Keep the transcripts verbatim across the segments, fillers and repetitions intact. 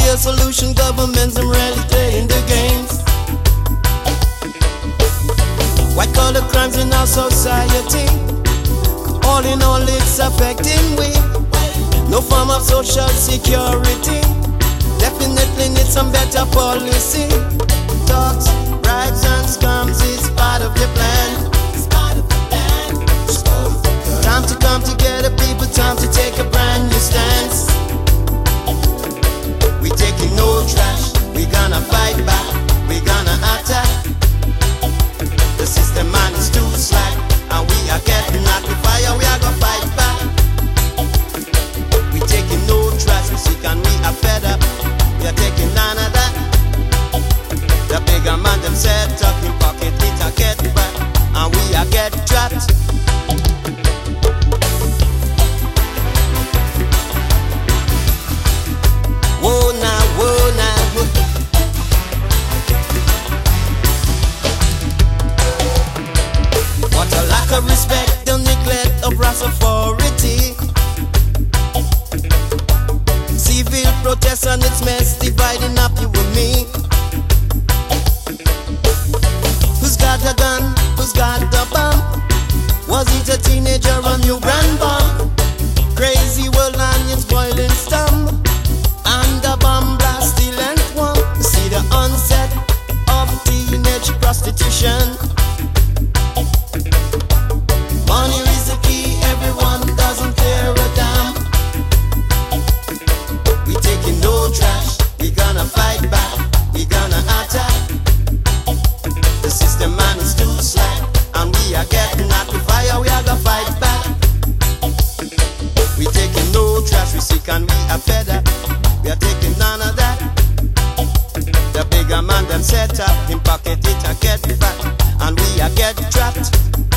a solution, governments them really playing the games. White collar crimes in our society, all in all it's affecting we. No form of social security, definitely need some better policy. Talks, bribes and scams is part of your plan. Time to come together, people, time to take a brand new stance. We taking no trash, we gonna fight back, we gonna attack. The system man is too slack, and we are getting at the fire, we are gonna fight back. We taking no trash, we sick and we are fed up, we are taking none of that. The bigger man them set up in pocket, it a get back, and we are get trapped. Whoa now, whoa now, whoa. What a lack of respect, the neglect of Rasta authority. Civil protests and its mess, dividing up you and me. Who's got a gun? Who's got the bomb? Was it a teenager or new grand bomb? Crazy world and it's boiling storm. And the bomb blast still ain't one. See the onset of teenage prostitution. Money is the key, everyone doesn't care a damn. We taking no trash, we gonna fight back, we gonna attack. The system man is too slack, and we are getting at the fire, we are gonna fight back. We taking no trash, we sick and we are fed up. We are taking none of that. The bigger man them set up, in pocket it a get fat, and we a get trapped.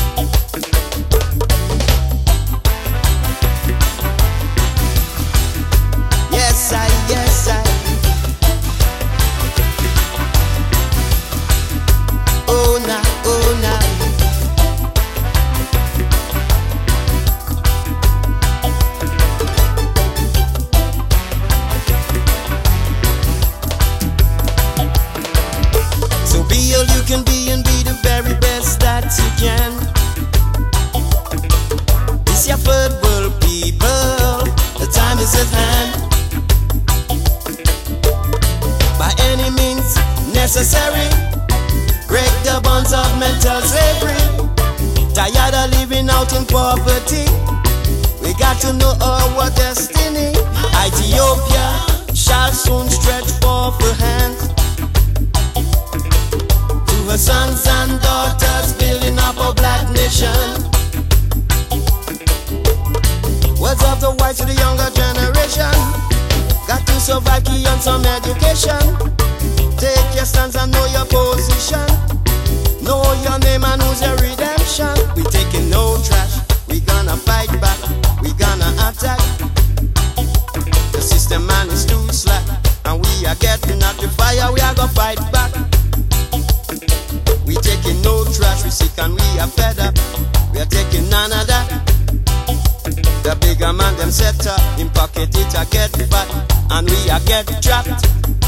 Yes I, yes I. Oh nah, oh nah. Be all you can be and be the very best that you can. This your third world people, the time is at hand. By any means necessary, break the bonds of mental slavery. Tired of living out in poverty, we got to know our destiny. Ethiopia shall soon stretch forth her hands to her sons and daughters, building up a black nation. Words of the whites to the younger generation, got to survive key on some education. Take your stance and know your position, know your name and who's your redemption. We taking no trash, we gonna fight back, we gonna attack. The system man is too slack, and we are getting at the fire, we are gonna fight back. We taking no trash, we sick and we are fed up, we are taking none of that. The bigger man them set up, in pocket it a get fat, and we are get trapped.